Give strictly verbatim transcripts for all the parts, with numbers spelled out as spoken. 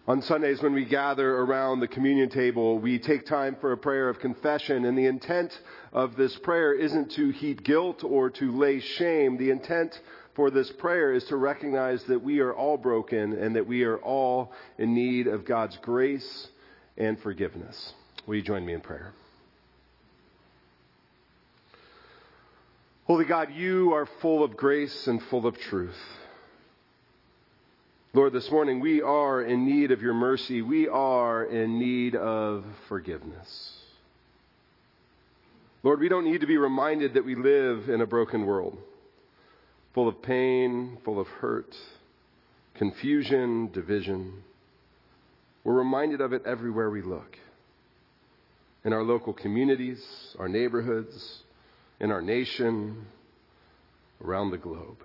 On Sundays, when we gather around the communion table, we take time for a prayer of confession, and the intent of this prayer isn't to heap guilt or to lay shame. The intent for this prayer is to recognize that we are all broken and that we are all in need of God's grace and forgiveness. Will you join me in prayer? Holy God, you are full of grace and full of truth. Lord, this morning we are in need of your mercy. We are in need of forgiveness. Lord, we don't need to be reminded that we live in a broken world, full of pain, full of hurt, confusion, division. We're reminded of it everywhere we look. In our local communities, our neighborhoods, in our nation, around the globe.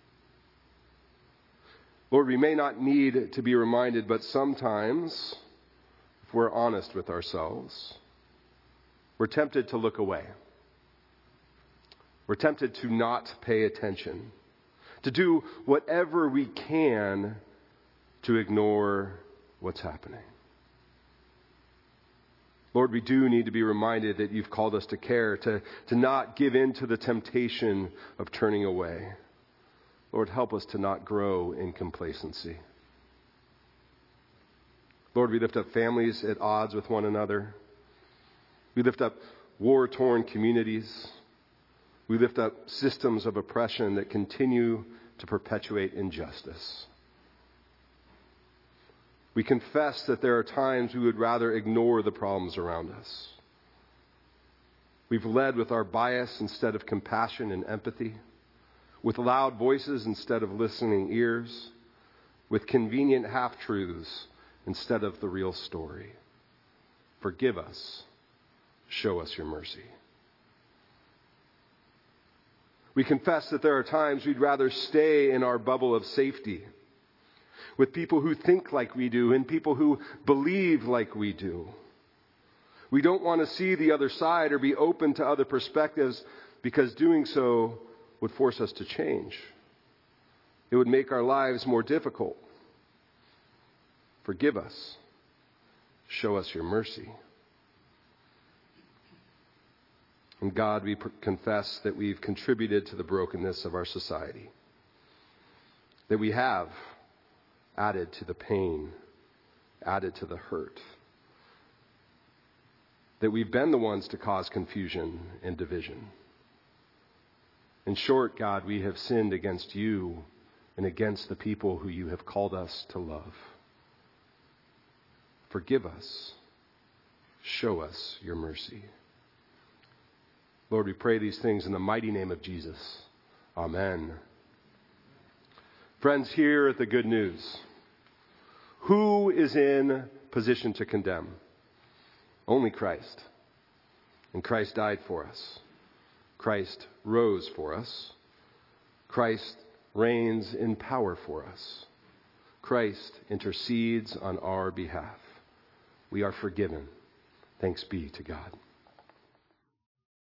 Lord, we may not need to be reminded, but sometimes, if we're honest with ourselves, we're tempted to look away. We're tempted to not pay attention, to do whatever we can to ignore what's happening. Lord, we do need to be reminded that you've called us to care, to, to not give in to the temptation of turning away. Lord, help us to not grow in complacency. Lord, we lift up families at odds with one another. We lift up war-torn communities. We lift up systems of oppression that continue to perpetuate injustice. We confess that there are times we would rather ignore the problems around us. We've led with our bias instead of compassion and empathy, with loud voices instead of listening ears, with convenient half-truths instead of the real story. Forgive us. Show us your mercy. We confess that there are times we'd rather stay in our bubble of safety, with people who think like we do and people who believe like we do. We don't want to see the other side or be open to other perspectives, because doing so would force us to change. It would make our lives more difficult. Forgive us. Show us your mercy. And God, we confess that we've contributed to the brokenness of our society, that we have added to the pain, added to the hurt, that we've been the ones to cause confusion and division. In short, God, we have sinned against you and against the people who you have called us to love. Forgive us. Show us your mercy. Lord, we pray these things in the mighty name of Jesus. Amen. Friends, here at the Good News, who is in position to condemn? Only Christ. And Christ died for us. Christ rose for us. Christ reigns in power for us. Christ intercedes on our behalf. We are forgiven. Thanks be to God.